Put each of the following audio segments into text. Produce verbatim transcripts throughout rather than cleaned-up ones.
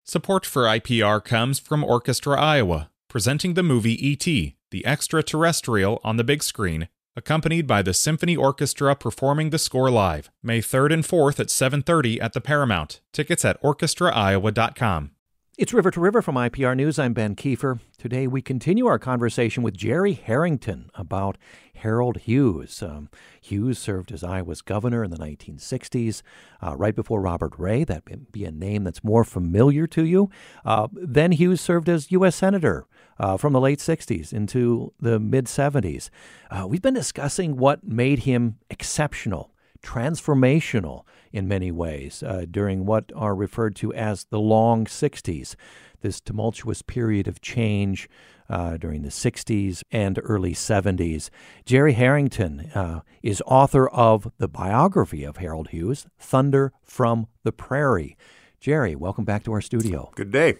Support for I P R comes from Orchestra Iowa, presenting the movie E T, the extraterrestrial on the big screen, accompanied by the Symphony Orchestra performing the score live, May third and fourth at seven thirty at the Paramount. Tickets at orchestra iowa dot com. It's River to River from I P R News. I'm Ben Kiefer. Today we continue our conversation with Jerry Harrington about Harold Hughes. Um, Hughes served as Iowa's governor in the nineteen sixties, uh, right before Robert Ray. That would be a name that's more familiar to you. Uh, then Hughes served as U S Senator uh, from the late sixties into the mid-seventies. Uh, we've been discussing what made him exceptional, transformational in many ways uh, during what are referred to as the long sixties, this tumultuous period of change uh, during the sixties and early seventies. Jerry Harrington uh, is author of the biography of Harold Hughes, Thunder from the Prairie. Jerry, welcome back to our studio. Good day.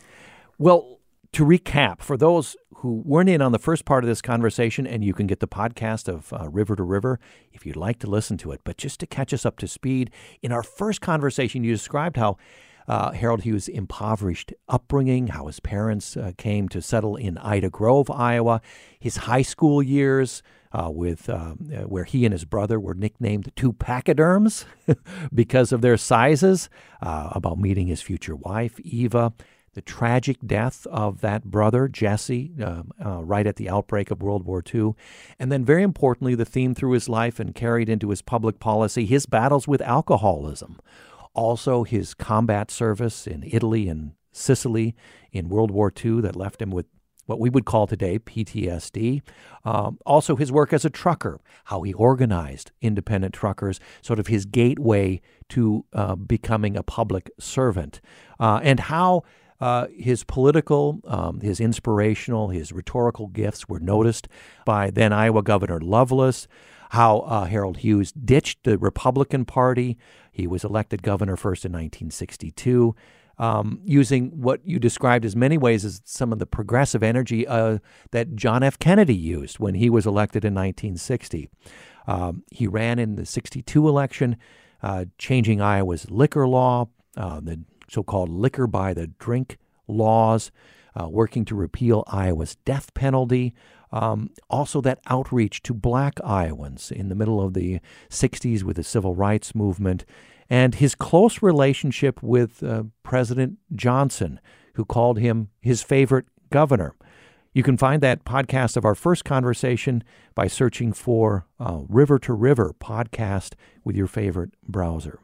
Well, to recap, for those who weren't in on the first part of this conversation, and you can get the podcast of uh, River to River if you'd like to listen to it, but just to catch us up to speed, in our first conversation, you described how uh, Harold Hughes' impoverished upbringing, how his parents uh, came to settle in Ida Grove, Iowa, his high school years, Uh, with um, uh, where he and his brother were nicknamed the two pachyderms because of their sizes, uh, about meeting his future wife, Eva, the tragic death of that brother, Jesse, uh, uh, right at the outbreak of World War Two, and then very importantly, the theme through his life and carried into his public policy, his battles with alcoholism. Also, his combat service in Italy and Sicily in World War Two that left him with what we would call today P T S D. Um, also his work as a trucker, how he organized independent truckers, sort of his gateway to uh, becoming a public servant, uh, and how uh, his political, um, his inspirational, his rhetorical gifts were noticed by then Iowa Governor Lovelace, how uh, Harold Hughes ditched the Republican Party. He was elected governor first in nineteen sixty-two, Um, using what you described as many ways as some of the progressive energy uh, that John F. Kennedy used when he was elected in nineteen sixty. Um, he ran in the sixty-two election, uh, changing Iowa's liquor law, uh, the so-called liquor by the drink laws, uh, working to repeal Iowa's death penalty. Um, also that outreach to black Iowans in the middle of the sixties with the civil rights movement, and his close relationship with uh, President Johnson, who called him his favorite governor. You can find that podcast of our first conversation by searching for uh, River to River podcast with your favorite browser.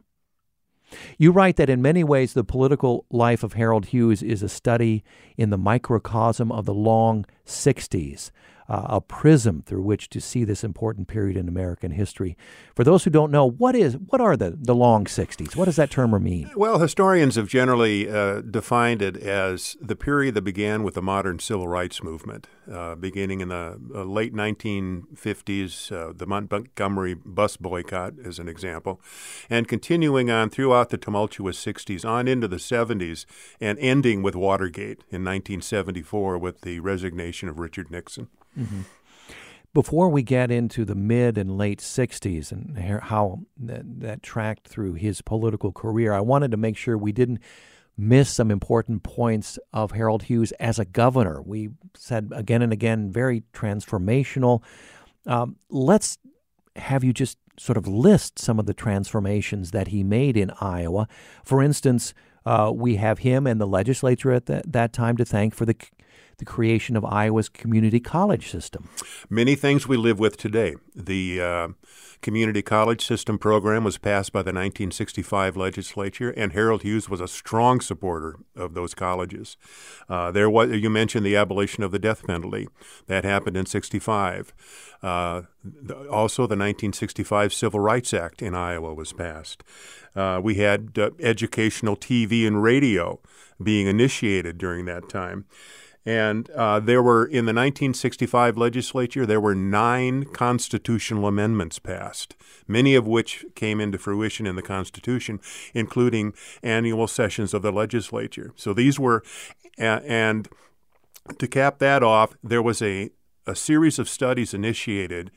You write that in many ways the political life of Harold Hughes is a study in the microcosm of the long sixties, uh, a prism through which to see this important period in American history. For those who don't know, what is what are the, the long sixties? What does that term mean? Well, historians have generally uh, defined it as the period that began with the modern civil rights movement, uh, beginning in the uh, late nineteen fifties, uh, the Montgomery bus boycott as an example, and continuing on throughout the tumultuous sixties on into the seventies, and ending with Watergate in nineteen seventy-four with the resignation of Richard Nixon. Mm-hmm. Before we get into the mid and late sixties and how that, that tracked through his political career, I wanted to make sure we didn't miss some important points of Harold Hughes as a governor. We said again and again, very transformational. Um, let's have you just sort of list some of the transformations that he made in Iowa. For instance, uh, we have him and the legislature at that, that time to thank for the the creation of Iowa's community college system. Many things we live with today. The uh, community college system program was passed by the nineteen sixty-five legislature, and Harold Hughes was a strong supporter of those colleges. Uh, there was, you mentioned the abolition of the death penalty. That happened in sixty-five. Uh, also, the nineteen sixty-five Civil Rights Act in Iowa was passed. Uh, we had uh, educational T V and radio being initiated during that time. And uh, there were, in the nineteen sixty-five legislature, there were nine constitutional amendments passed, many of which came into fruition in the Constitution, including annual sessions of the legislature. So these were, uh, and to cap that off, there was a, a series of studies initiated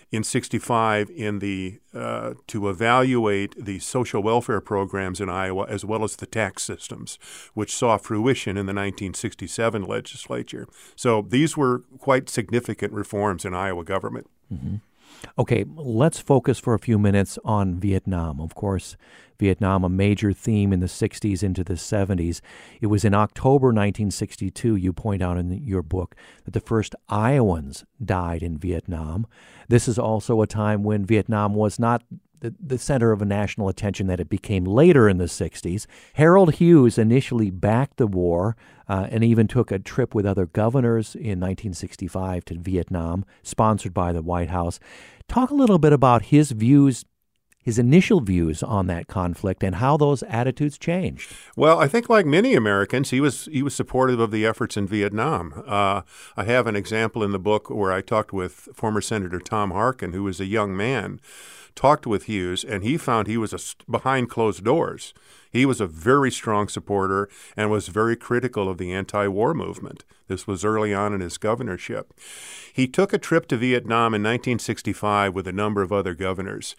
in sixty-five in the uh, to evaluate the social welfare programs in Iowa as well as the tax systems, which saw fruition in the nineteen sixty-seven legislature. So these were quite significant reforms in Iowa government. Mm-hmm. Okay, let's focus for a few minutes on Vietnam. Of course, Vietnam, a major theme in the sixties into the seventies. It was in October nineteen sixty-two, you point out in your book, that the first Iowans died in Vietnam. This is also a time when Vietnam was not the, the center of a national attention that it became later in the sixties. Harold Hughes initially backed the war uh, and even took a trip with other governors in nineteen sixty-five to Vietnam, sponsored by the White House. Talk a little bit about his views, his initial views on that conflict and how those attitudes changed. Well, I think like many Americans, he was he was supportive of the efforts in Vietnam. Uh, I have an example in the book where I talked with former Senator Tom Harkin, who was a young man, talked with Hughes, and he found he was a, behind closed doors. He was a very strong supporter and was very critical of the anti-war movement. This was early on in his governorship. He took a trip to Vietnam in nineteen sixty-five with a number of other governors.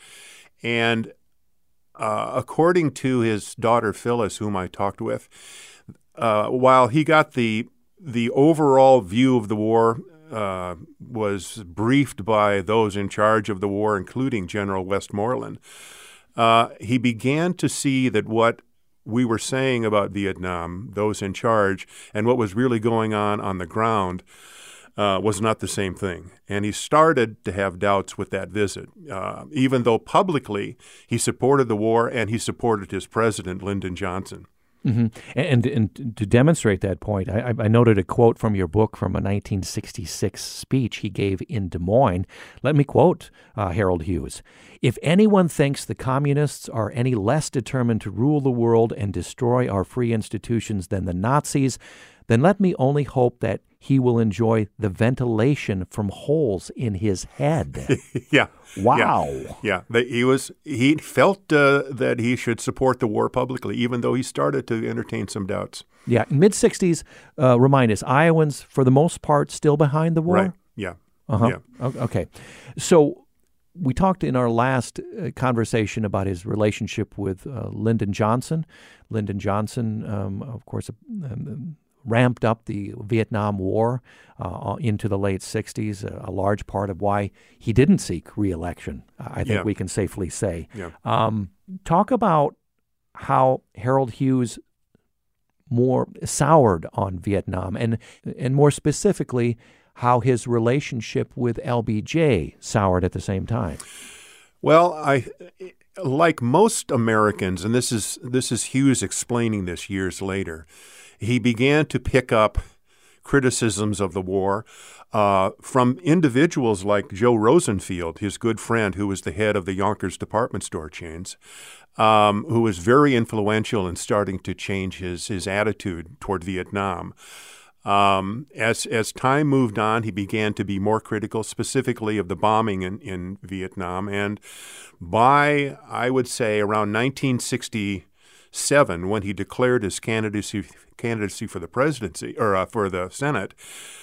And uh, according to his daughter Phyllis, whom I talked with, uh, while he got the the overall view of the war uh, was briefed by those in charge of the war, including General Westmoreland, uh, he began to see that what we were saying about Vietnam, those in charge, and what was really going on on the ground Uh, was not the same thing. And he started to have doubts with that visit, uh, even though publicly he supported the war and he supported his president, Lyndon Johnson. Mm-hmm. And, and to demonstrate that point, I, I noted a quote from your book from a nineteen sixty-six speech he gave in Des Moines. Let me quote uh, Harold Hughes. "If anyone thinks the communists are any less determined to rule the world and destroy our free institutions than the Nazis, then let me only hope that he will enjoy the ventilation from holes in his head." yeah. Wow. Yeah. yeah. The, he was. He felt uh, that he should support the war publicly, even though he started to entertain some doubts. Yeah. Mid-sixties, uh, remind us, Iowans, for the most part, still behind the war? Right. Yeah. Uh-huh. Yeah. Okay. So we talked in our last uh, conversation about his relationship with uh, Lyndon Johnson. Lyndon Johnson, um, of course, um, ramped up the Vietnam War uh, into the late sixties, a, a large part of why he didn't seek re-election, I think yeah. we can safely say. Yeah. Um, talk about how Harold Hughes more soured on Vietnam, and and more specifically, how his relationship with L B J soured at the same time. Well, I... like most Americans, and this is this is Hughes explaining this years later, he began to pick up criticisms of the war uh, from individuals like Joe Rosenfield, his good friend, who was the head of the Yonkers department store chains, um, who was very influential in starting to change his his attitude toward Vietnam. Um, as as time moved on, he began to be more critical, specifically of the bombing in, in Vietnam. And by, I would say, around nineteen sixty-seven, when he declared his candidacy candidacy for the presidency or uh, for the Senate,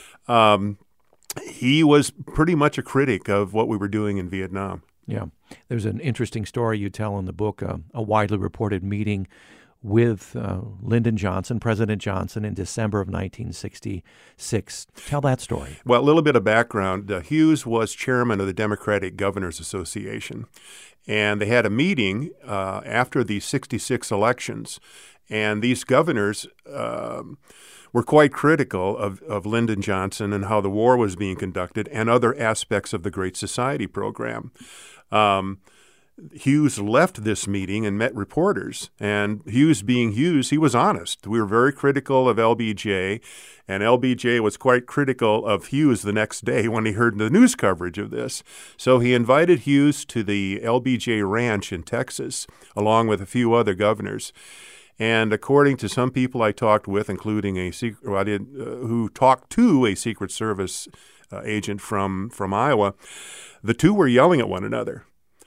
um, he was pretty much a critic of what we were doing in Vietnam. Yeah, there's an interesting story you tell in the book, uh, a widely reported meeting with uh, Lyndon Johnson, President Johnson, in December of nineteen sixty-six. Tell that story. Well, a little bit of background. Uh, Hughes was chairman of the Democratic Governors Association, and they had a meeting uh, after the sixty-six elections, and these governors um, were quite critical of, of Lyndon Johnson and how the war was being conducted and other aspects of the Great Society program. Um, Hughes left this meeting and met reporters, and Hughes being Hughes, he was honest. We were very critical of L B J, and L B J was quite critical of Hughes the next day when he heard the news coverage of this. So he invited Hughes to the L B J ranch in Texas, along with a few other governors. And according to some people I talked with, including a secret, well, I did, uh, who talked to a Secret Service uh, agent from, from Iowa, the two were yelling at one another.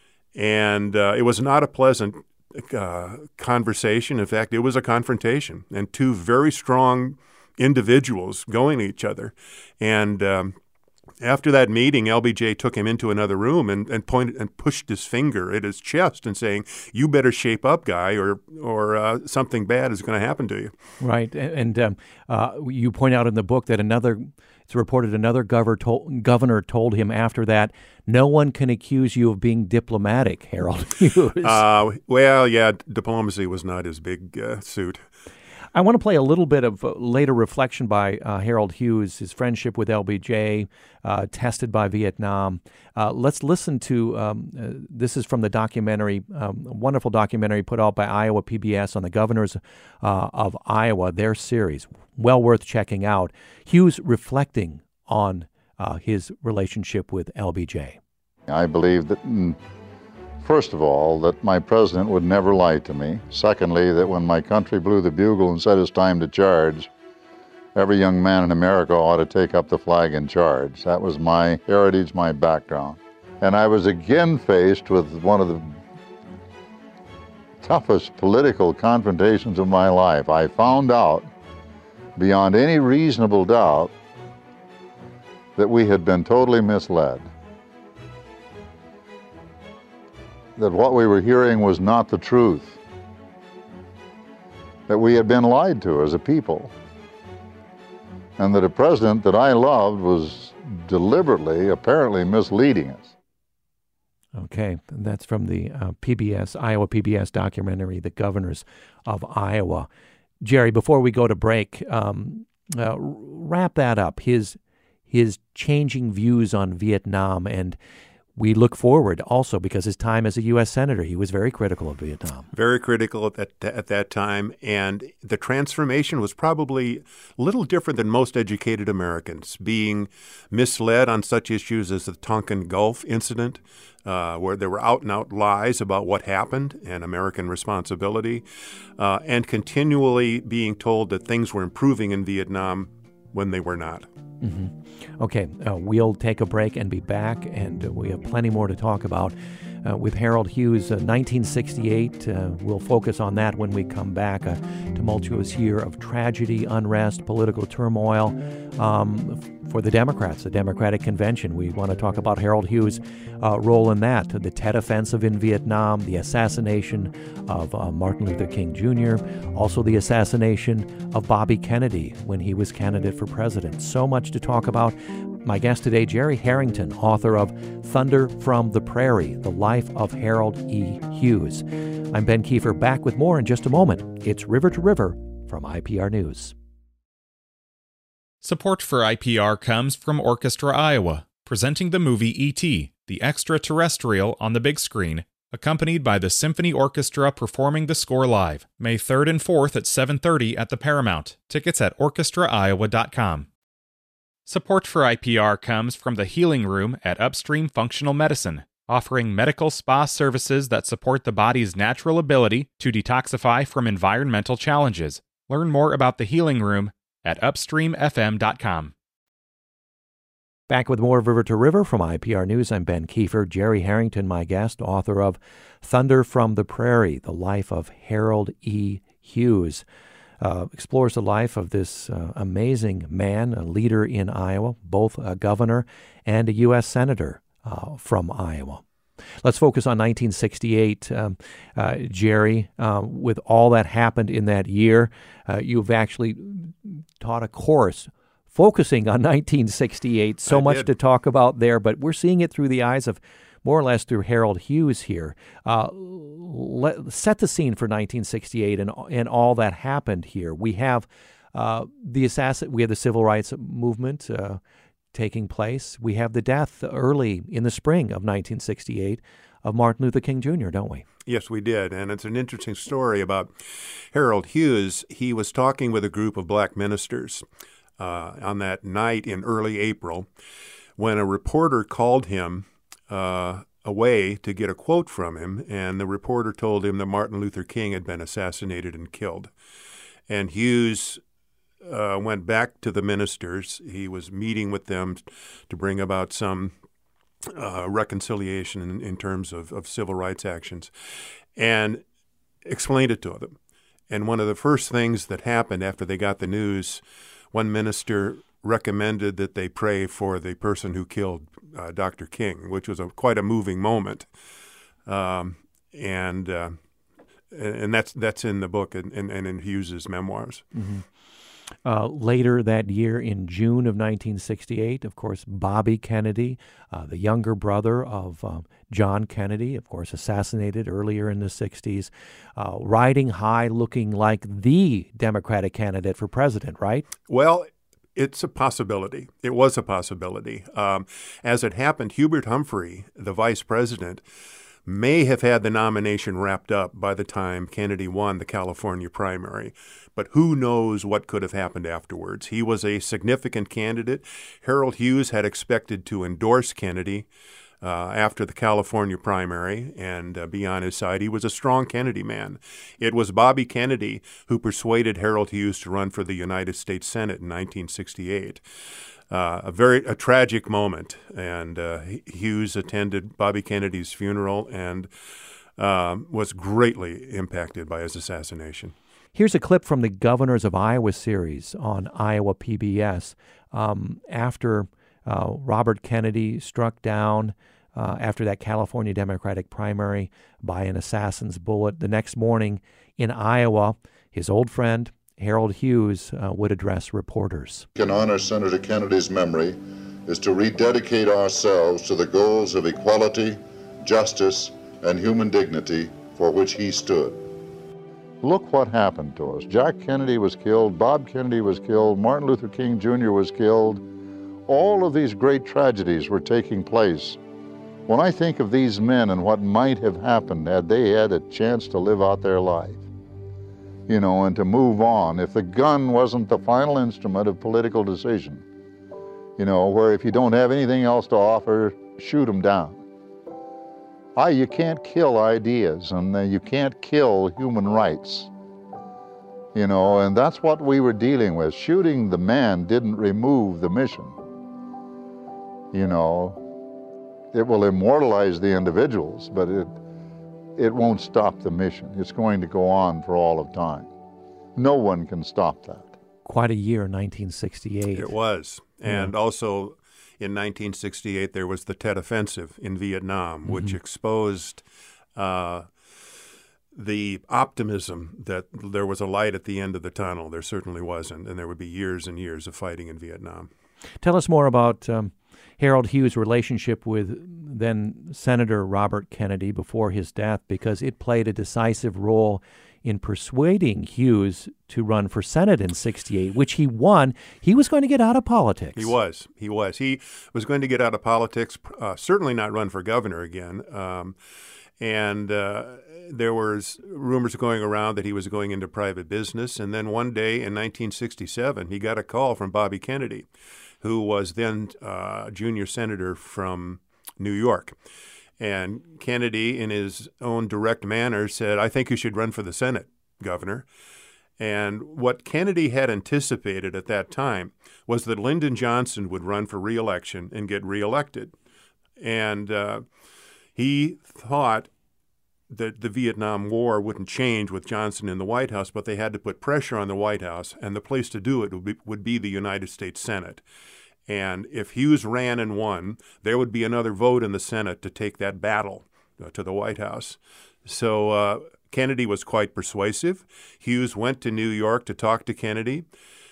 And uh, it was not a pleasant uh, conversation. In fact, it was a confrontation, and two very strong individuals going at each other. And um, After that meeting, L B J took him into another room and, and pointed and pushed his finger at his chest and saying, "You better shape up, guy, or or uh, something bad is going to happen to you." Right, and um, uh, you point out in the book that another, it's reported another governor told, governor told him after that, "No one can accuse you of being diplomatic, Harold Hughes." Uh, well, yeah, diplomacy was not his big uh, suit. I want to play a little bit of uh, later reflection by uh, Harold Hughes, his friendship with L B J, uh, tested by Vietnam. Uh, let's listen to, um, uh, this is from the documentary, um, a wonderful documentary put out by Iowa P B S on the governors uh, of Iowa, their series. Well worth checking out. Hughes reflecting on uh, his relationship with L B J. I believe that... Mm, First of all, that my president would never lie to me. Secondly, that when my country blew the bugle and said it's time to charge, every young man in America ought to take up the flag and charge. That was my heritage, my background. And I was again faced with one of the toughest political confrontations of my life. I found out, beyond any reasonable doubt, that we had been totally misled. That what we were hearing was not the truth, that we had been lied to as a people, and that a president that I loved was deliberately, apparently misleading us. Okay, that's from the uh, P B S, Iowa P B S documentary, The Governors of Iowa. Jerry, before we go to break, um, uh, wrap that up, his, his changing views on Vietnam, and we look forward also because his time as a U S Senator, he was very critical of Vietnam. Very critical at that, at that time. And the transformation was probably a little different than most educated Americans, being misled on such issues as the Tonkin Gulf incident, uh, where there were out-and-out lies about what happened and American responsibility, uh, and continually being told that things were improving in Vietnam when they were not. Mm-hmm. Okay, uh, we'll take a break and be back, and uh, we have plenty more to talk about uh, with Harold Hughes. Uh, nineteen sixty-eight, uh, we'll focus on that when we come back. A tumultuous year of tragedy, unrest, political turmoil um, for the Democrats, the Democratic Convention. We want to talk about Harold Hughes' uh, role in that, the Tet Offensive in Vietnam, the assassination of uh, Martin Luther King Junior, also the assassination of Bobby Kennedy when he was candidate for president. So much to talk about. My guest today, Jerry Harrington, author of Thunder from the Prairie, The Life of Harold E. Hughes. I'm Ben Kiefer, back with more in just a moment. It's River to River from I P R News. Support for I P R comes from Orchestra Iowa, presenting the movie E T, the extraterrestrial on the big screen, accompanied by the Symphony Orchestra performing the score live, May third and fourth at seven thirty at the Paramount. Tickets at orchestra iowa dot com. Support for I P R comes from the Healing Room at Upstream Functional Medicine, offering medical spa services that support the body's natural ability to detoxify from environmental challenges. Learn more about the Healing Room at upstream f m dot com. Back with more River to River from I P R News. I'm Ben Kiefer. Jerry Harrington, my guest, author of Thunder from the Prairie, The Life of Harold E. Hughes. Uh, explores the life of this uh, amazing man, a leader in Iowa, both a governor and a U S senator uh, from Iowa. Let's focus on nineteen sixty-eight. Um, uh, Jerry, uh, with all that happened in that year, uh, you've actually taught a course focusing on nineteen sixty-eight. So I much did. to talk about there, but we're seeing it through the eyes of more or less through Harold Hughes here. Uh, let, set the scene for nineteen sixty-eight and and all that happened here. We have uh, the assassin. We have the civil rights movement uh, taking place. We have the death early in the spring of nineteen sixty-eight of Martin Luther King Junior, don't we? Yes, we did. And it's an interesting story about Harold Hughes. He was talking with a group of black ministers uh, on that night in early April when a reporter called him Uh, away to get a quote from him, and the reporter told him that Martin Luther King had been assassinated and killed. And Hughes uh, went back to the ministers. He was meeting with them to bring about some uh, reconciliation in, in terms of, of civil rights actions, and explained it to them. And one of the first things that happened after they got the news, one minister recommended that they pray for the person who killed uh, Doctor King, which was a, quite a moving moment. Um, and uh, and that's that's in the book and, and, and in Hughes's memoirs. Mm-hmm. Uh, later that year, in June of nineteen sixty-eight, of course, Bobby Kennedy, uh, the younger brother of uh, John Kennedy, of course, assassinated earlier in the sixties, uh, riding high, looking like the Democratic candidate for president, right? Well, it's a possibility. It was a possibility. Um, as it happened, Hubert Humphrey, the vice president, may have had the nomination wrapped up by the time Kennedy won the California primary. But who knows what could have happened afterwards. He was a significant candidate. Harold Hughes had expected to endorse Kennedy uh, after the California primary and uh, be on his side. He was a strong Kennedy man. It was Bobby Kennedy who persuaded Harold Hughes to run for the United States Senate in nineteen sixty-eight. Uh, a very a tragic moment, and uh, Hughes attended Bobby Kennedy's funeral and uh, was greatly impacted by his assassination. Here's a clip from the Governors of Iowa series on Iowa P B S. Um, after uh, Robert Kennedy struck down uh, after that California Democratic primary by an assassin's bullet, the next morning in Iowa, his old friend Harold Hughes uh, would address reporters. To honor Senator Kennedy's memory is to rededicate ourselves to the goals of equality, justice, and human dignity for which he stood. Look what happened to us. Jack Kennedy was killed, Bob Kennedy was killed, Martin Luther King Junior was killed. All of these great tragedies were taking place. When I think of these men and what might have happened had they had a chance to live out their life, you know, and to move on, if the gun wasn't the final instrument of political decision, you know, where if you don't have anything else to offer, shoot them down. I, you can't kill ideas, and uh, you can't kill human rights, you know, and that's what we were dealing with. Shooting the man didn't remove the mission, you know. It will immortalize the individuals, but it it won't stop the mission. It's going to go on for all of time. No one can stop that. Quite a year, nineteen sixty-eight. It was. And yeah. Also in nineteen sixty-eight, there was the Tet Offensive in Vietnam, mm-hmm. which exposed uh, the optimism that there was a light at the end of the tunnel. There certainly wasn't, and there would be years and years of fighting in Vietnam. Tell us more about um, Harold Hughes' relationship with then Senator Robert Kennedy before his death, because it played a decisive role in persuading Hughes to run for Senate in sixty-eight, which he won. He was going to get out of politics. He was. He was. He was going to get out of politics, uh, certainly not run for governor again. Um, and uh, there was rumors going around that he was going into private business. And then one day in nineteen sixty-seven, he got a call from Bobby Kennedy, who was then uh, junior senator from New York. And Kennedy, in his own direct manner, said, "I think you should run for the Senate, Governor." And what Kennedy had anticipated at that time was that Lyndon Johnson would run for re-election and get reelected. And uh, he thought that the Vietnam War wouldn't change with Johnson in the White House, but they had to put pressure on the White House, and the place to do it would be, would be the United States Senate. And if Hughes ran and won, there would be another vote in the Senate to take that battle uh, to the White House. So uh, Kennedy was quite persuasive. Hughes went to New York to talk to Kennedy,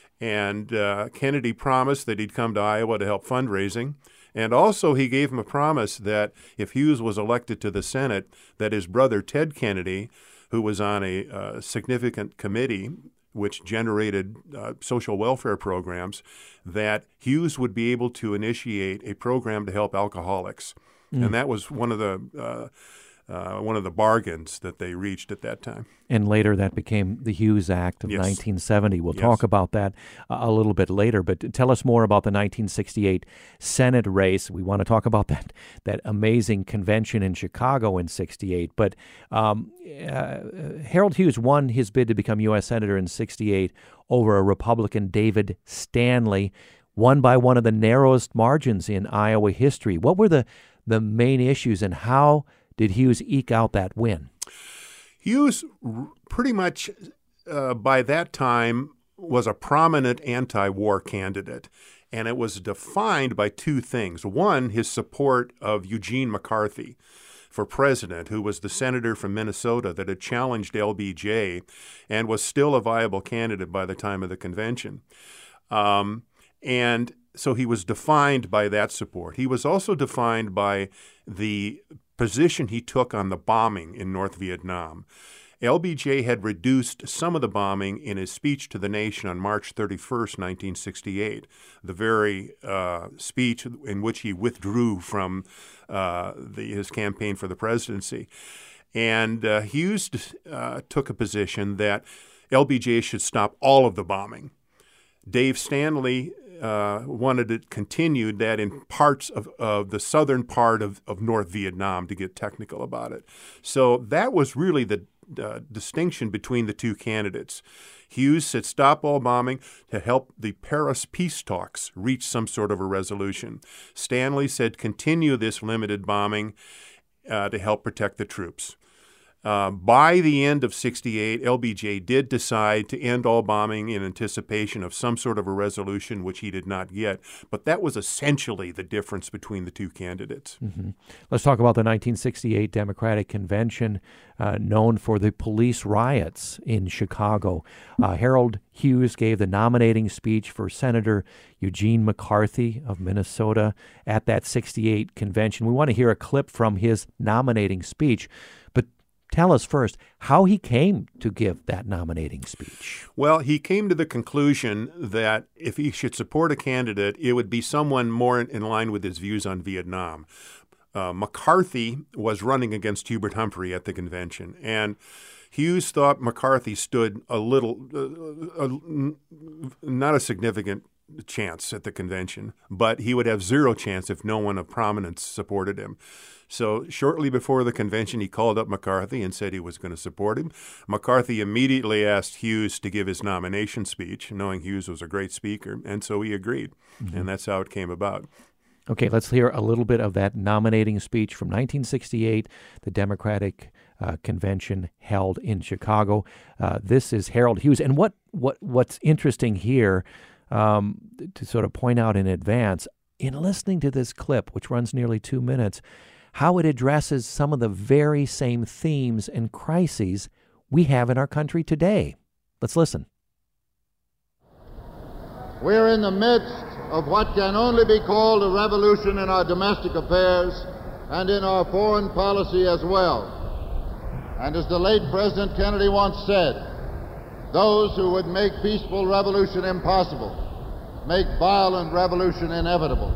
and uh, Kennedy promised that he'd come to Iowa to help fundraising. And also he gave him a promise that if Hughes was elected to the Senate, that his brother Ted Kennedy, who was on a uh, significant committee which generated uh, social welfare programs, that Hughes would be able to initiate a program to help alcoholics. Mm. And that was one of the uh, uh, one of the bargains that they reached at that time. And later that became the Hughes Act of yes. nineteen seventy. We'll yes. talk about that uh, a little bit later, but tell us more about the nineteen sixty-eight Senate race. We want to talk about that that amazing convention in Chicago in sixty-eight. But um, uh, Harold Hughes won his bid to become U S Senator in sixty-eight over a Republican, David Stanley, won by one of the narrowest margins in Iowa history. What were the, the main issues, and how did Hughes eke out that win? Hughes pretty much uh, by that time was a prominent anti-war candidate. And it was defined by two things. One, his support of Eugene McCarthy for president, who was the senator from Minnesota that had challenged L B J and was still a viable candidate by the time of the convention. Um, and so he was defined by that support. He was also defined by the position he took on the bombing in North Vietnam. L B J had reduced some of the bombing in his speech to the nation on March thirty-first, nineteen sixty-eight, the very uh, speech in which he withdrew from uh, the, his campaign for the presidency. And uh, Hughes uh, took a position that L B J should stop all of the bombing. Dave Stanley uh, wanted it continued that in parts of, of the southern part of, of North Vietnam, to get technical about it. So that was really the Uh, distinction between the two candidates. Hughes said stop all bombing to help the Paris peace talks reach some sort of a resolution. Stanley said continue this limited bombing uh, to help protect the troops. Uh, by the end of sixty-eight, L B J did decide to end all bombing in anticipation of some sort of a resolution, which he did not get. But that was essentially the difference between the two candidates. Mm-hmm. Let's talk about the nineteen sixty-eight Democratic Convention, uh, known for the police riots in Chicago. Uh, Harold Hughes gave the nominating speech for Senator Eugene McCarthy of Minnesota at that sixty-eight convention. We want to hear a clip from his nominating speech, but tell us first how he came to give that nominating speech. Well, he came to the conclusion that if he should support a candidate, it would be someone more in line with his views on Vietnam. Uh, McCarthy was running against Hubert Humphrey at the convention, and Hughes thought McCarthy stood a little, uh, uh, not a significant chance at the convention, but he would have zero chance if no one of prominence supported him. So shortly before the convention, he called up McCarthy and said he was going to support him. McCarthy immediately asked Hughes to give his nomination speech, knowing Hughes was a great speaker, and so he agreed. Mm-hmm. And that's how it came about. Okay, let's hear a little bit of that nominating speech from nineteen sixty-eight, the Democratic uh, Convention held in Chicago. Uh, this is Harold Hughes. And what, what what's interesting here, um, to sort of point out in advance, in listening to this clip, which runs nearly two minutes, how it addresses some of the very same themes and crises we have in our country today. Let's listen. We're in the midst of what can only be called a revolution in our domestic affairs and in our foreign policy as well. And as the late President Kennedy once said, those who would make peaceful revolution impossible make violent revolution inevitable.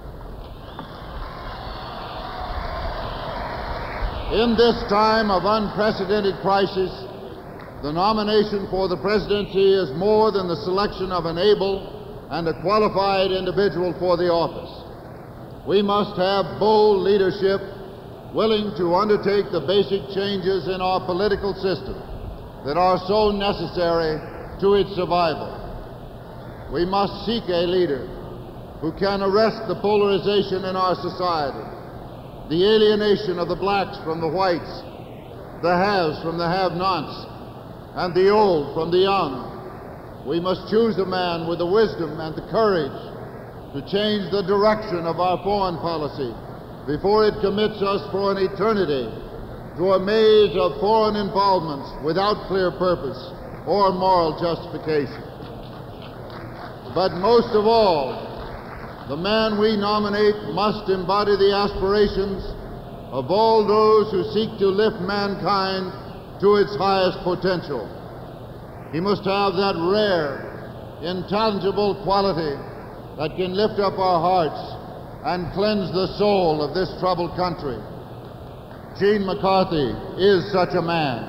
In this time of unprecedented crisis, the nomination for the presidency is more than the selection of an able and a qualified individual for the office. We must have bold leadership willing to undertake the basic changes in our political system that are so necessary to its survival. We must seek a leader who can arrest the polarization in our society, the alienation of the blacks from the whites, the haves from the have-nots, and the old from the young. We must choose a man with the wisdom and the courage to change the direction of our foreign policy before it commits us for an eternity to a maze of foreign involvements without clear purpose or moral justification. But most of all, the man we nominate must embody the aspirations of all those who seek to lift mankind to its highest potential. He must have that rare, intangible quality that can lift up our hearts and cleanse the soul of this troubled country. Gene McCarthy is such a man.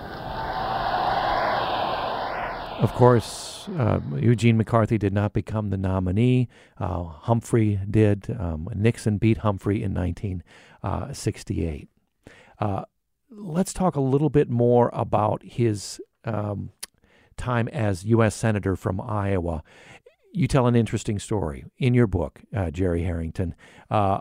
Of course, uh, Eugene McCarthy did not become the nominee. Uh, Humphrey did. Um, Nixon beat Humphrey in nineteen sixty-eight. Uh, let's talk a little bit more about his um, time as U S Senator from Iowa. You tell an interesting story in your book, uh, Jerry Harrington. Uh,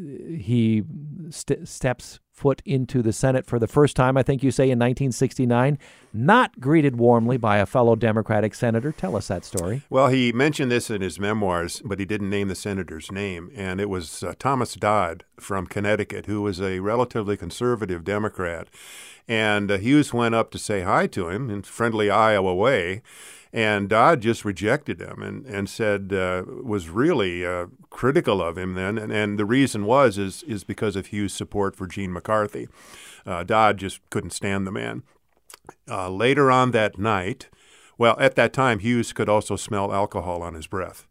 he st- steps foot into the Senate for the first time, I think you say, in nineteen sixty-nine, not greeted warmly by a fellow Democratic senator. Tell us that story. Well, he mentioned this in his memoirs, but he didn't name the senator's name, and it was uh, Thomas Dodd from Connecticut, who was a relatively conservative Democrat. And uh, Hughes went up to say hi to him in friendly Iowa way, and Dodd just rejected him and, and said, uh, was really uh, critical of him then. And, and the reason was is, is because of Hughes' support for Gene McCarthy. Uh, Dodd just couldn't stand the man. Uh, later on that night, well, at that time, Hughes could also smell alcohol on his breath.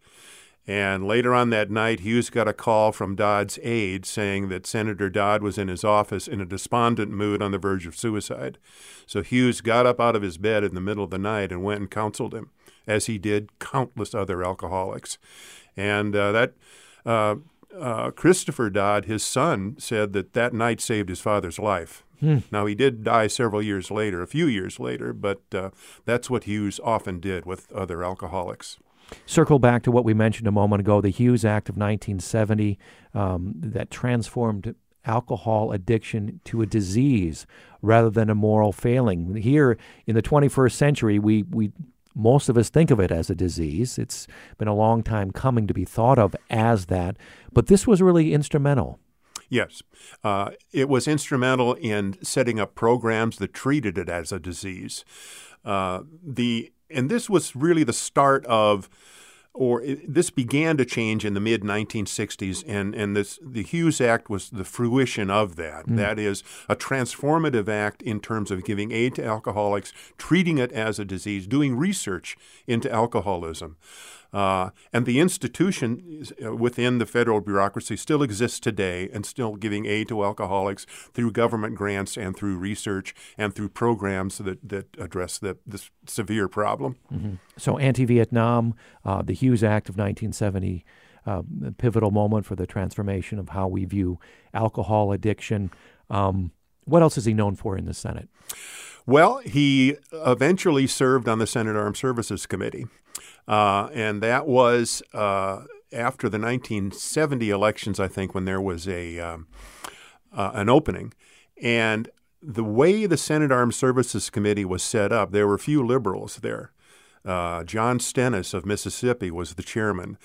And later on that night, Hughes got a call from Dodd's aide saying that Senator Dodd was in his office in a despondent mood on the verge of suicide. So Hughes got up out of his bed in the middle of the night and went and counseled him, as he did countless other alcoholics. And uh, that uh, uh, Christopher Dodd, his son, said that that night saved his father's life. Hmm. Now, he did die several years later, a few years later, but uh, that's what Hughes often did with other alcoholics. Circle back to what we mentioned a moment ago, the Hughes Act of nineteen seventy um, that transformed alcohol addiction to a disease rather than a moral failing. Here in the twenty-first century, we, we most of us think of it as a disease. It's been a long time coming to be thought of as that, but this was really instrumental. Yes. Uh, it was instrumental in setting up programs that treated it as a disease. Uh, the And this was really the start of, or it, this began to change in the mid nineteen sixties, and, and this the Hughes Act was the fruition of that. Mm. That is a transformative act in terms of giving aid to alcoholics, treating it as a disease, doing research into alcoholism. Uh, and the institution within the federal bureaucracy still exists today and still giving aid to alcoholics through government grants and through research and through programs that, that address the, this severe problem. Mm-hmm. So anti-Vietnam, uh, the Hughes Act of nineteen seventy, uh, a pivotal moment for the transformation of how we view alcohol addiction. Um, what else is he known for in the Senate? Well, he eventually served on the Senate Armed Services Committee. Uh, and that was uh, after the nineteen seventy elections, I think, when there was a um, uh, an opening. And the way the Senate Armed Services Committee was set up, there were few liberals there. Uh, John Stennis of Mississippi was the chairman.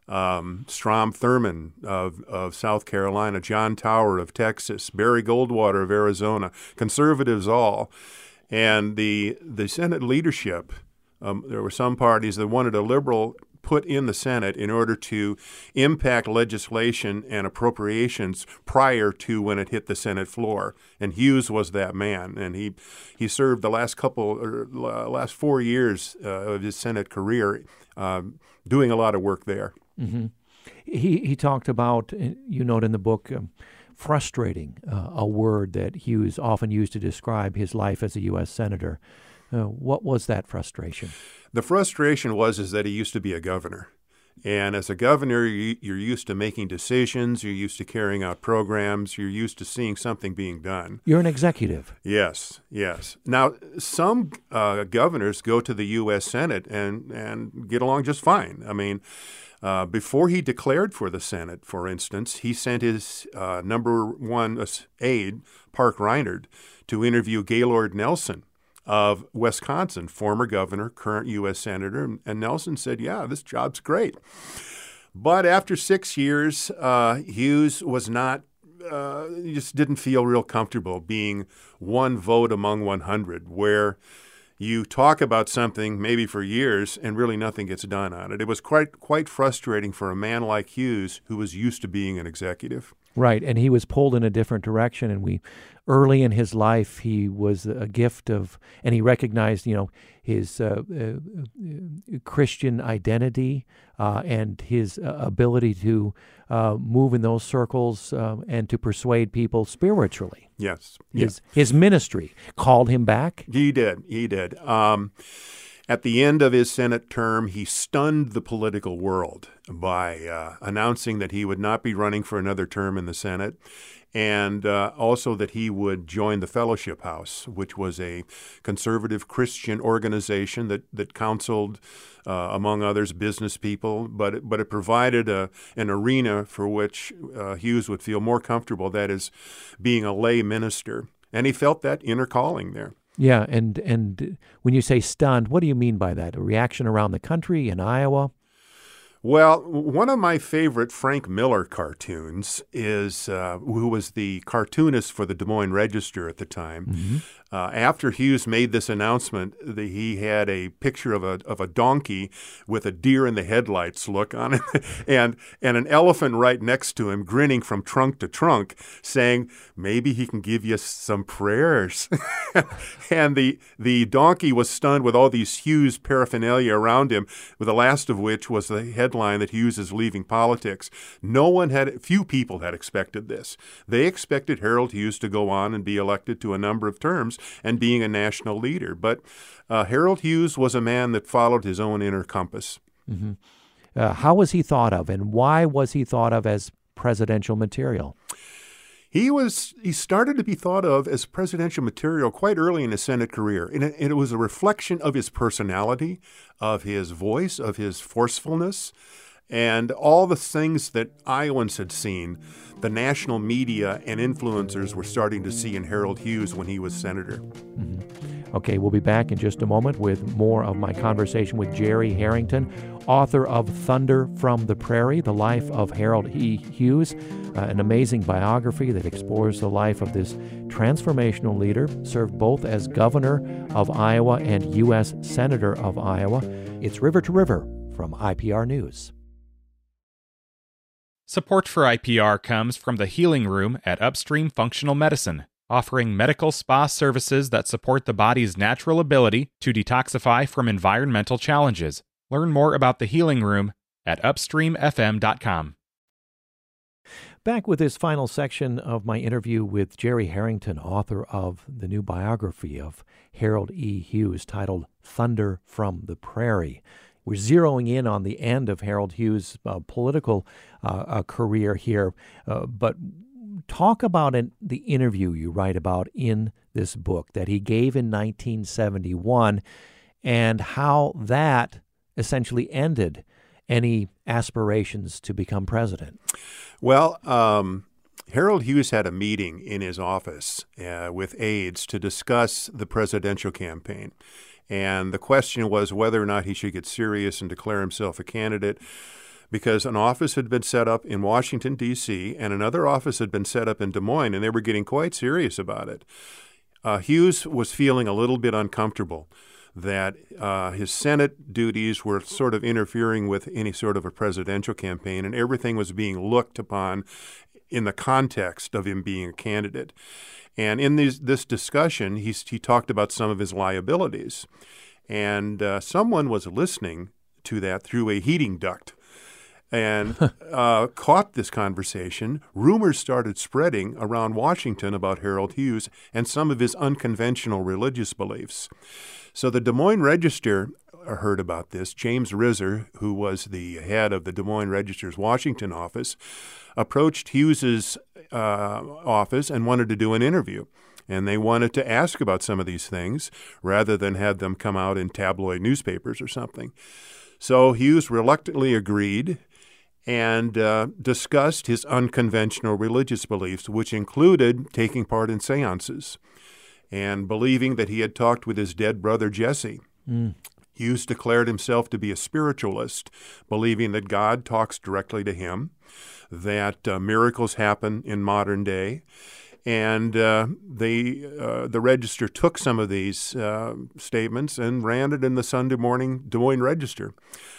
Um, Strom Thurmond of, of South Carolina, John Tower of Texas, Barry Goldwater of Arizona, conservatives all. And the the Senate leadership, Um, there were some parties that wanted a liberal put in the Senate in order to impact legislation and appropriations prior to when it hit the Senate floor. And Hughes was that man. And he he served the last couple, or last four years uh, of his Senate career uh, doing a lot of work there. Mm-hmm. He, he talked about, you note in the book, um, frustrating, uh, a word that Hughes often used to describe his life as a U S senator. Uh, what was that frustration? The frustration was is that he used to be a governor. And as a governor, you, you're used to making decisions, you're used to carrying out programs, you're used to seeing something being done. You're an executive. Yes, yes. Now, some uh, governors go to the U S Senate and, and get along just fine. I mean, uh, before he declared for the Senate, for instance, he sent his uh, number one aide, Park Reinard, to interview Gaylord Nelson of Wisconsin, former governor, current U S senator, and Nelson said, yeah, this job's great. But after six years, uh, Hughes was not, uh, he just didn't feel real comfortable being one vote among one hundred, where you talk about something maybe for years and really nothing gets done on it. It was quite quite frustrating for a man like Hughes who was used to being an executive. Right, and he was pulled in a different direction, and we, early in his life, he was a gift of, and he recognized, you know, his uh, uh, Christian identity uh, and his uh, ability to uh, move in those circles uh, and to persuade people spiritually. Yes. His yes. his ministry called him back. He did. He did. Um, At the end of his Senate term, he stunned the political world by uh, announcing that he would not be running for another term in the Senate, and uh, also that he would join the Fellowship House, which was a conservative Christian organization that, that counseled, uh, among others, business people, but it, but it provided a, an arena for which uh, Hughes would feel more comfortable, that is, being a lay minister. And he felt that inner calling there. Yeah, and, and when you say stunned, what do you mean by that? A reaction around the country, in Iowa? Well, one of my favorite Frank Miller cartoons is, uh, who was the cartoonist for the Des Moines Register at the time. Mm-hmm. Uh, after Hughes made this announcement, the, he had a picture of a of a donkey with a deer in the headlights look on it, and and an elephant right next to him, grinning from trunk to trunk, saying, "Maybe he can give you some prayers." And the the donkey was stunned with all these Hughes paraphernalia around him, with the last of which was the headline that Hughes is leaving politics. No one had, few people had expected this. They expected Harold Hughes to go on and be elected to a number of terms and being a national leader. But uh, Harold Hughes was a man that followed his own inner compass. Mm-hmm. Uh, how was he thought of, and why was he thought of as presidential material? He was he started to be thought of as presidential material quite early in his Senate career, and it, and it was a reflection of his personality, of his voice, of his forcefulness, and all the things that Iowans had seen, the national media and influencers were starting to see in Harold Hughes when he was senator. Mm-hmm. Okay, we'll be back in just a moment with more of my conversation with Jerry Harrington, author of Thunder from the Prairie, The Life of Harold E. Hughes, uh, an amazing biography that explores the life of this transformational leader, served both as governor of Iowa and U S Senator of Iowa. It's River to River from I P R News. Support for I P R comes from the Healing Room at Upstream Functional Medicine, offering medical spa services that support the body's natural ability to detoxify from environmental challenges. Learn more about the Healing Room at upstream f m dot com. Back with this final section of my interview with Jerry Harrington, author of the new biography of Harold E. Hughes titled Thunder from the Prairie. We're zeroing in on the end of Harold Hughes' uh, political uh, uh, career here, uh, but talk about an, the interview you write about in this book that he gave in nineteen seventy-one and how that essentially ended any aspirations to become president. Well, um, Harold Hughes had a meeting in his office uh, with aides to discuss the presidential campaign. And the question was whether or not he should get serious and declare himself a candidate, because an office had been set up in Washington, D C, and another office had been set up in Des Moines, and they were getting quite serious about it. Uh, Hughes was feeling a little bit uncomfortable that uh, his Senate duties were sort of interfering with any sort of a presidential campaign, and everything was being looked upon in the context of him being a candidate. And in these, this discussion, he, he talked about some of his liabilities. And uh, someone was listening to that through a heating duct and uh, caught this conversation. Rumors started spreading around Washington about Harold Hughes and some of his unconventional religious beliefs. So the Des Moines Register heard about this. James Rizzer, who was the head of the Des Moines Register's Washington office, approached Hughes's uh, office and wanted to do an interview. And they wanted to ask about some of these things rather than have them come out in tabloid newspapers or something. So Hughes reluctantly agreed and uh, discussed his unconventional religious beliefs, which included taking part in seances and believing that he had talked with his dead brother Jesse. Mm. Hughes declared himself to be a spiritualist, believing that God talks directly to him, that uh, miracles happen in modern day. And uh, they, uh, the Register took some of these uh, statements and ran it in the Sunday morning Des Moines Register.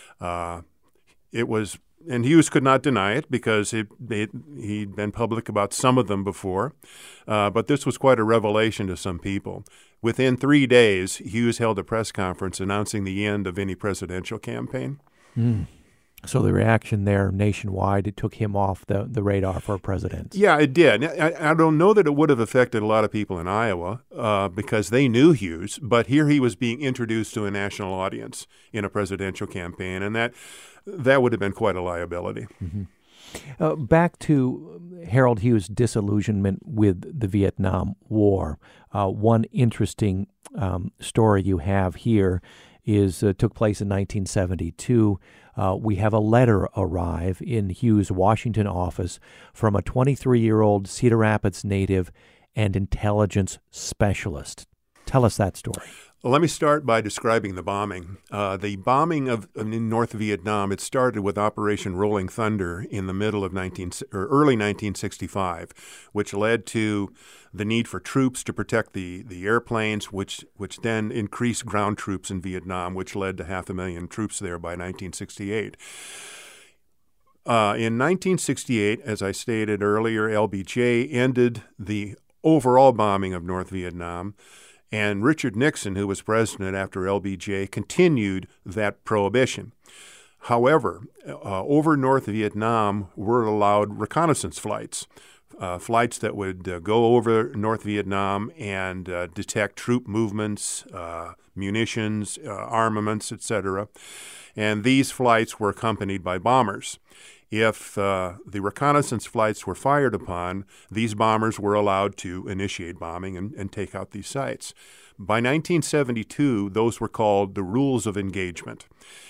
Uh, it was, and Hughes could not deny it because it, it, he'd been public about some of them before. Uh, but this was quite a revelation to some people. Within three days, Hughes held a press conference announcing the end of any presidential campaign. Mm. So the reaction there nationwide, it took him off the, the radar for president. Yeah, it did. I, I don't know that it would have affected a lot of people in Iowa uh, because they knew Hughes, but here he was being introduced to a national audience in a presidential campaign, and that that would have been quite a liability. Mm-hmm. Uh, back to Harold Hughes' disillusionment with the Vietnam War. Uh, one interesting um, story you have here is uh, took place in nineteen seventy-two. Uh, we have a letter arrive in Hughes' Washington office from a twenty-three-year-old Cedar Rapids native and intelligence specialist. Tell us that story. Well, let me start by describing the bombing. Uh, the bombing of in North Vietnam, it started with Operation Rolling Thunder in the middle of nineteen or early nineteen sixty-five, which led to the need for troops to protect the, the airplanes, which which then increased ground troops in Vietnam, which led to half a million troops there by nineteen sixty-eight. Uh, in nineteen sixty-eight, as I stated earlier, L B J ended the overall bombing of North Vietnam. And Richard Nixon, who was president after L B J, continued that prohibition. However, uh, over North Vietnam were allowed reconnaissance flights, uh, flights that would uh, go over North Vietnam and uh, detect troop movements, uh, munitions, uh, armaments, et cetera. And these flights were accompanied by bombers. If uh, the reconnaissance flights were fired upon, these bombers were allowed to initiate bombing and, and take out these sites. By nineteen seventy-two, those were called the rules of engagement.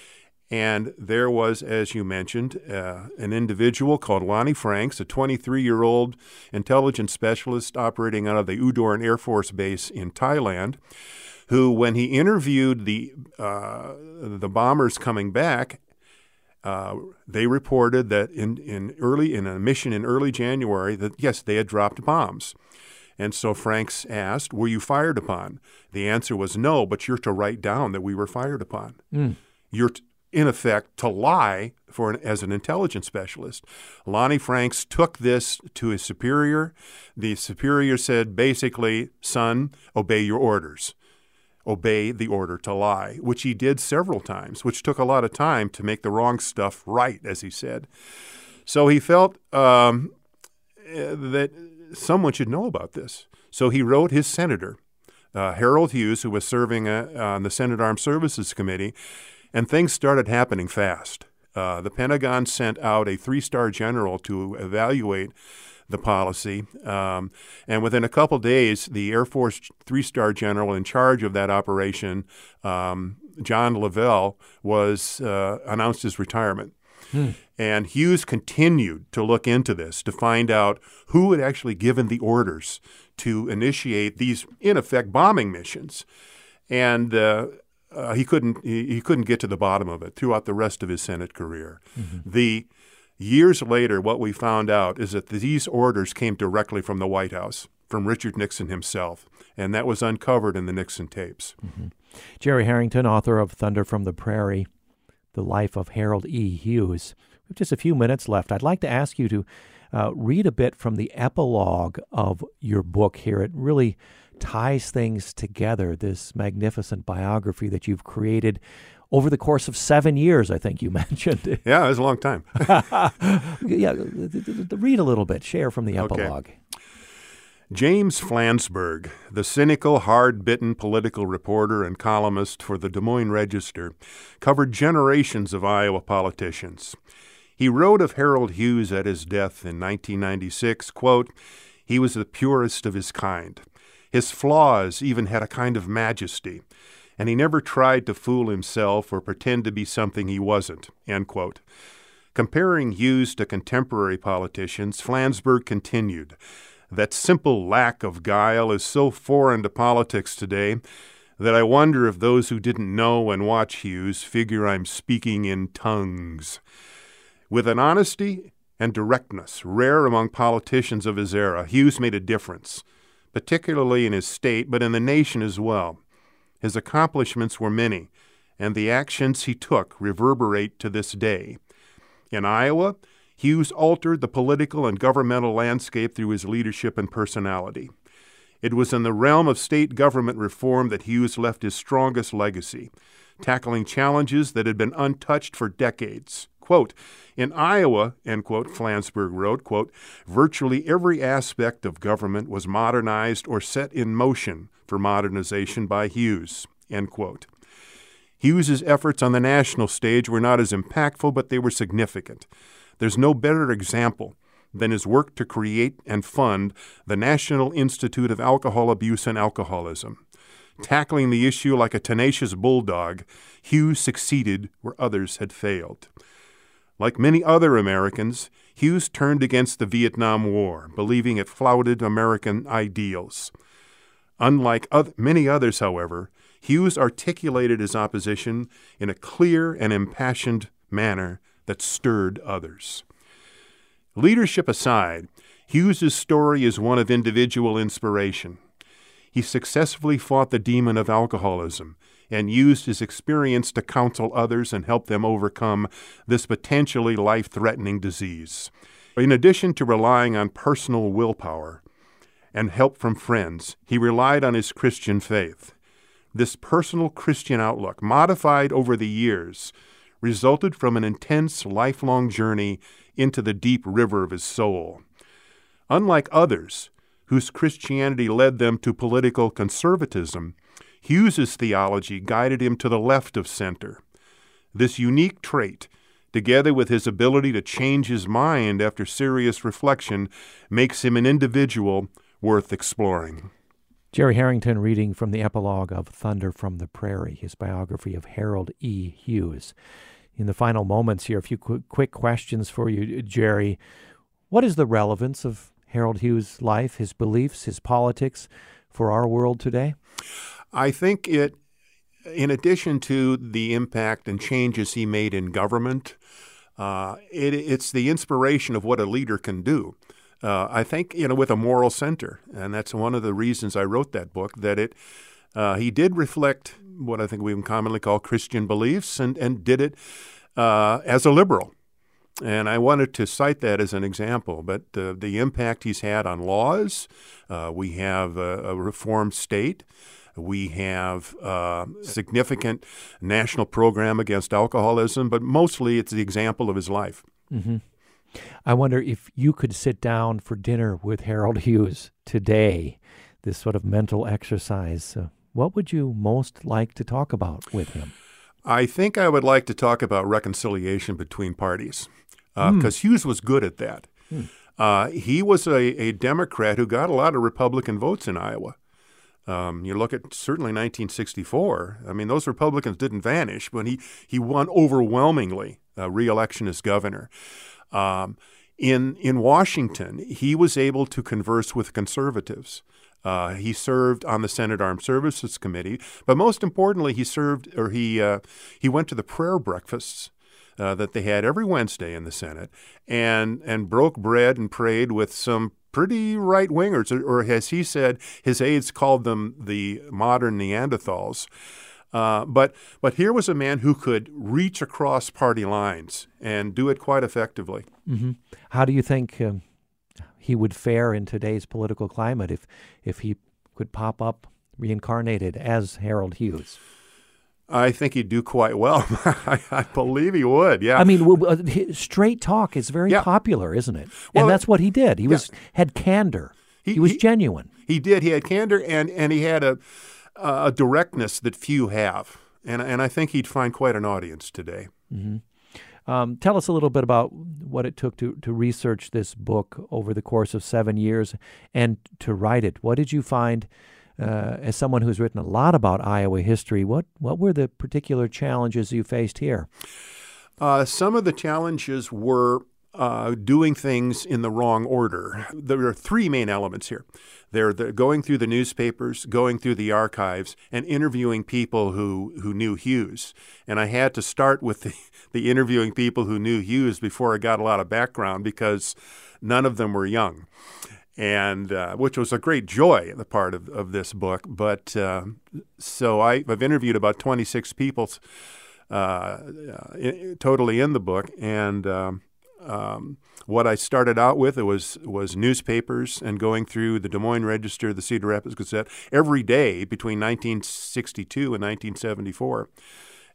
And there was, as you mentioned, uh, an individual called Lonnie Franks, a twenty-three-year-old intelligence specialist operating out of the Udorn Air Force Base in Thailand, who, when he interviewed the uh, the bombers coming back, Uh, they reported that in, in early in a mission in early January that, yes, they had dropped bombs. And so Franks asked, were you fired upon? The answer was no, but you're to write down that we were fired upon. Mm. You're, t- in effect, to lie for an, as an intelligence specialist. Lonnie Franks took this to his superior. The superior said, basically, son, obey your orders. Obey the order to lie, which he did several times, which took a lot of time to make the wrong stuff right, as he said. So he felt um, that someone should know about this. So he wrote his senator, uh, Harold Hughes, who was serving uh, on the Senate Armed Services Committee, and things started happening fast. Uh, the Pentagon sent out a three-star general to evaluate the policy. Um, and within a couple days, the Air Force three-star general in charge of that operation, um, John Lavelle, was uh, announced his retirement. Hmm. And Hughes continued to look into this to find out who had actually given the orders to initiate these, in effect, bombing missions. And uh, uh, he couldn't he, he couldn't get to the bottom of it throughout the rest of his Senate career. Mm-hmm. The Years later, what we found out is that these orders came directly from the White House, from Richard Nixon himself, and that was uncovered in the Nixon tapes. Mm-hmm. Jerry Harrington, author of Thunder from the Prairie, The Life of Harold E. Hughes. We have just a few minutes left. I'd like to ask you to uh, read a bit from the epilogue of your book here. It really ties things together, this magnificent biography that you've created over the course of seven years, I think you mentioned. Yeah, it was a long time. yeah, read a little bit. Share from the epilogue. Okay. James Flansburgh, the cynical, hard-bitten political reporter and columnist for the Des Moines Register, covered generations of Iowa politicians. He wrote of Harold Hughes at his death in nineteen ninety-six, quote, "He was the purest of his kind. His flaws even had a kind of majesty, and he never tried to fool himself or pretend to be something he wasn't," end quote. Comparing Hughes to contemporary politicians, Flansburgh continued, "That simple lack of guile is so foreign to politics today that I wonder if those who didn't know and watch Hughes figure I'm speaking in tongues." With an honesty and directness rare among politicians of his era, Hughes made a difference, particularly in his state, but in the nation as well. His accomplishments were many, and the actions he took reverberate to this day. In Iowa, Hughes altered the political and governmental landscape through his leadership and personality. It was in the realm of state government reform that Hughes left his strongest legacy, tackling challenges that had been untouched for decades. Quote, in Iowa, end quote, Flansburgh wrote, quote, virtually every aspect of government was modernized or set in motion for modernization by Hughes, end quote. Hughes's efforts on the national stage were not as impactful, but they were significant. There's no better example than his work to create and fund the National Institute of Alcohol Abuse and Alcoholism. Tackling the issue like a tenacious bulldog, Hughes succeeded where others had failed. Like many other Americans, Hughes turned against the Vietnam War, believing it flouted American ideals. Unlike other, many others, however, Hughes articulated his opposition in a clear and impassioned manner that stirred others. Leadership aside, Hughes's story is one of individual inspiration. He successfully fought the demon of alcoholism and used his experience to counsel others and help them overcome this potentially life-threatening disease. In addition to relying on personal willpower and help from friends, he relied on his Christian faith. This personal Christian outlook, modified over the years, resulted from an intense, lifelong journey into the deep river of his soul. Unlike others, whose Christianity led them to political conservatism, Hughes's theology guided him to the left of center. This unique trait, together with his ability to change his mind after serious reflection, makes him an individual worth exploring. Jerry Harrington reading from the epilogue of Thunder from the Prairie, his biography of Harold E. Hughes. In the final moments here, a few quick, quick questions for you, Jerry. What is the relevance of Harold Hughes' life, his beliefs, his politics for our world today? I think it, in addition to the impact and changes he made in government, uh, it, it's the inspiration of what a leader can do. Uh, I think, you know, with a moral center, and that's one of the reasons I wrote that book, that it uh, he did reflect what I think we would commonly call Christian beliefs, and, and did it uh, as a liberal. And I wanted to cite that as an example, but uh, the impact he's had on laws, uh, we have a, a reformed state, we have a significant national program against alcoholism, but mostly it's the example of his life. Mm-hmm. I wonder if you could sit down for dinner with Harold Hughes today, this sort of mental exercise, uh, what would you most like to talk about with him? I think I would like to talk about reconciliation between parties, because uh, mm. Hughes was good at that. Mm. Uh, he was a, a Democrat who got a lot of Republican votes in Iowa. Um, you look at certainly nineteen sixty-four. I mean, those Republicans didn't vanish, but he, he won overwhelmingly uh, re-election as governor. Um, in in Washington, he was able to converse with conservatives. Uh, he served on the Senate Armed Services Committee, but most importantly, he served or he uh, he went to the prayer breakfasts uh, that they had every Wednesday in the Senate, and and broke bread and prayed with some pretty right-wingers, or, or as he said, his aides called them the modern Neanderthals. Uh, but but here was a man who could reach across party lines and do it quite effectively. Mm-hmm. How do you think um, he would fare in today's political climate if if he could pop up reincarnated as Harold Hughes? I think he'd do quite well. I, I believe he would, yeah. I mean, straight talk is very yeah. popular, isn't it? Well, and that's what he did. He yeah. was had candor. He, he was he, genuine. He did. He had candor, and, and he had a, a directness that few have. And, and I think he'd find quite an audience today. Mm-hmm. Um, tell us a little bit about what it took to, to research this book over the course of seven years and to write it. What did you find? Uh, as someone who's written a lot about Iowa history, what, what were the particular challenges you faced here? Uh, some of the challenges were uh, doing things in the wrong order. There are three main elements here. They're the, going through the newspapers, going through the archives, and interviewing people who, who knew Hughes. And I had to start with the, the interviewing people who knew Hughes before I got a lot of background, because none of them were young. And uh, which was a great joy, the part of, of this book. But uh, so I, I've interviewed about twenty-six people uh, in, totally in the book. And um, um, what I started out with it was was newspapers and going through the Des Moines Register, the Cedar Rapids Gazette, every day between nineteen sixty-two and nineteen seventy-four.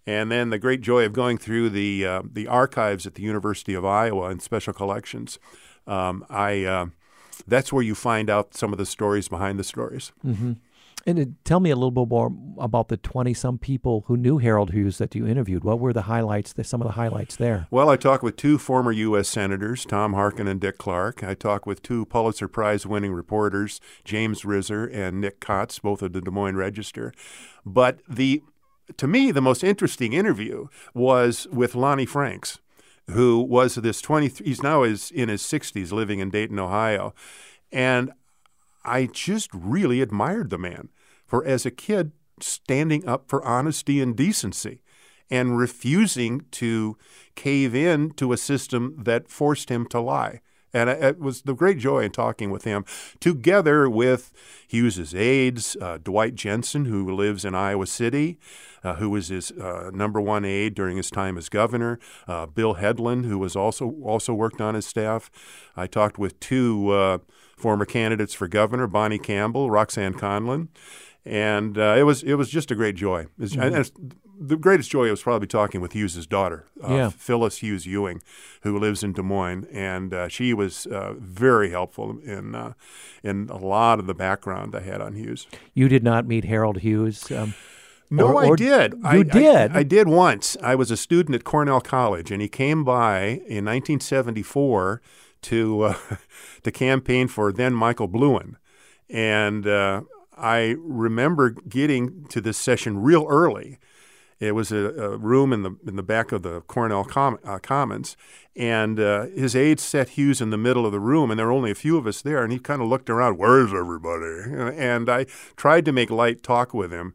And then the great joy of going through the uh, the archives at the University of Iowa and special collections. Um, I uh, that's where you find out some of the stories behind the stories. Mm-hmm. And uh, tell me a little bit more about the twenty-some people who knew Harold Hughes that you interviewed. What were the highlights, the, some of the highlights there? Well, I talked with two former U S senators, Tom Harkin and Dick Clark. I talked with two Pulitzer Prize-winning reporters, James Rizzer and Nick Kotz, both of the Des Moines Register. But the to me, the most interesting interview was with Lonnie Franks, who was this twenty-three, he's now is in his sixties living in Dayton, Ohio. And I just really admired the man for, as a kid, standing up for honesty and decency and refusing to cave in to a system that forced him to lie. And it was the great joy in talking with him, together with Hughes's aides, uh, Dwight Jensen, who lives in Iowa City, uh, who was his uh, number one aide during his time as governor, uh, Bill Hedlund, who was also also worked on his staff. I talked with two uh, former candidates for governor, Bonnie Campbell, Roxanne Conlon, and uh, it was it was just a great joy. It was, mm-hmm. and it's, the greatest joy was probably talking with Hughes's daughter, uh, yeah. Phyllis Hughes Ewing, who lives in Des Moines, and uh, she was uh, very helpful in uh, in a lot of the background I had on Hughes. You did not meet Harold Hughes? Um, no, or, I or did. You I, did? I, I did once. I was a student at Cornell College, and he came by in nineteen seventy-four to uh, to campaign for then Michael Bluin, and uh, I remember getting to this session real early. It was a, a room in the in the back of the Cornell Com- uh, Commons, and uh, his aides set Hughes in the middle of the room, and there were only a few of us there, and he kind of looked around, where's everybody? And I tried to make light talk with him,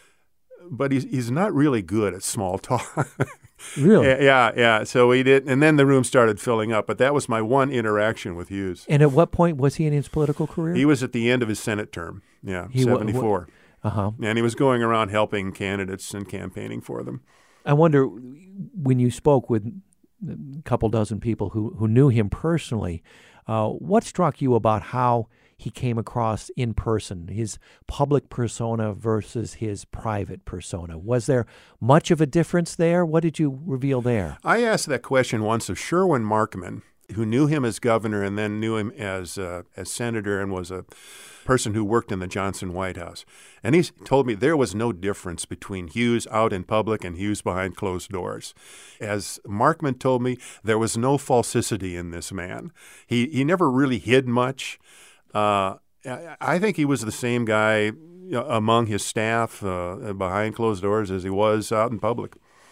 but he's he's not really good at small talk. Really? Yeah, yeah. So we did, and then the room started filling up, but that was my one interaction with Hughes. And at what point was he in his political career? He was at the end of his Senate term, yeah, he seventy-four. W- Uh-huh. And he was going around helping candidates and campaigning for them. I wonder, when you spoke with a couple dozen people who, who knew him personally, uh, what struck you about how he came across in person, his public persona versus his private persona? Was there much of a difference there? What did you reveal there? I asked that question once of Sherwin Markman, who knew him as governor and then knew him as uh, as senator and was a person who worked in the Johnson White House. And he told me there was no difference between Hughes out in public and Hughes behind closed doors. As Markman told me, there was no falsity in this man. He he never really hid much. Uh, I think he was the same guy among his staff uh, behind closed doors as he was out in public.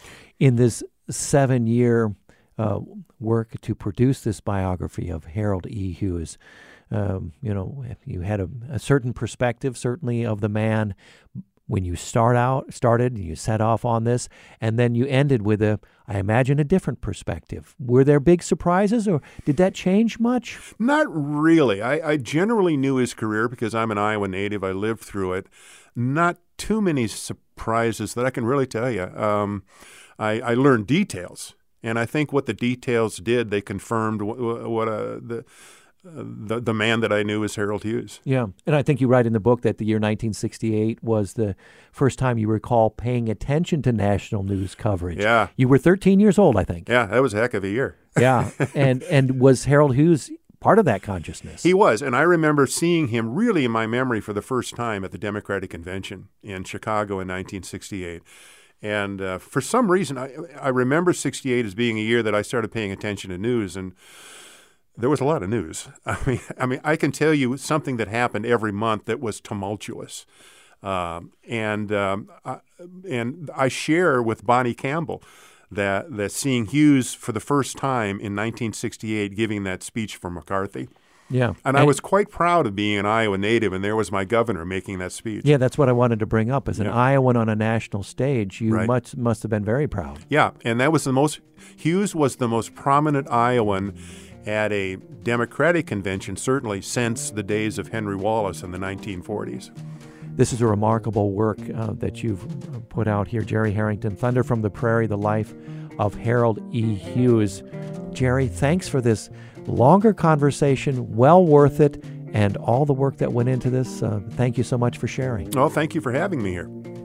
In this seven-year uh, work to produce this biography of Harold E. Hughes, Um, you know, you had a, a certain perspective, certainly, of the man when you start out, started, you set off on this, and then you ended with a, I imagine, a different perspective. Were there big surprises, or did that change much? Not really. I, I generally knew his career because I'm an Iowa native. I lived through it. Not too many surprises that I can really tell you. Um, I, I learned details, and I think what the details did, they confirmed what, what uh, the Uh, the the man that I knew as Harold Hughes. Yeah, and I think you write in the book that the year nineteen sixty-eight was the first time you recall paying attention to national news coverage. Yeah. You were thirteen years old, I think. Yeah, that was a heck of a year. Yeah, and and was Harold Hughes part of that consciousness? He was, and I remember seeing him really in my memory for the first time at the Democratic Convention in Chicago in nineteen sixty-eight. And uh, for some reason, I, I remember sixty-eight as being a year that I started paying attention to news, and there was a lot of news. I mean, I mean, I can tell you something that happened every month that was tumultuous, um, and um, I, and I share with Bonnie Campbell that that seeing Hughes for the first time in nineteen sixty-eight giving that speech for McCarthy. Yeah, and, and I was quite proud of being an Iowa native, and there was my governor making that speech. Yeah, that's what I wanted to bring up. As an yeah. Iowan on a national stage, you right. must must have been very proud. Yeah, and that was the most. Hughes was the most prominent Iowan at a Democratic convention, certainly since the days of Henry Wallace in the nineteen forties. This is a remarkable work uh, that you've put out here, Jerry Harrington, Thunder from the Prairie, The Life of Harold E. Hughes. Jerry, thanks for this longer conversation, well worth it, and all the work that went into this. Uh, thank you so much for sharing. Well, thank you for having me here.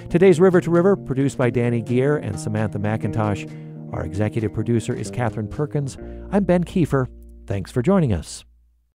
Today's River to River, produced by Danny Gear and Samantha McIntosh. Our executive producer is Catherine Perkins. I'm Ben Kiefer. Thanks for joining us.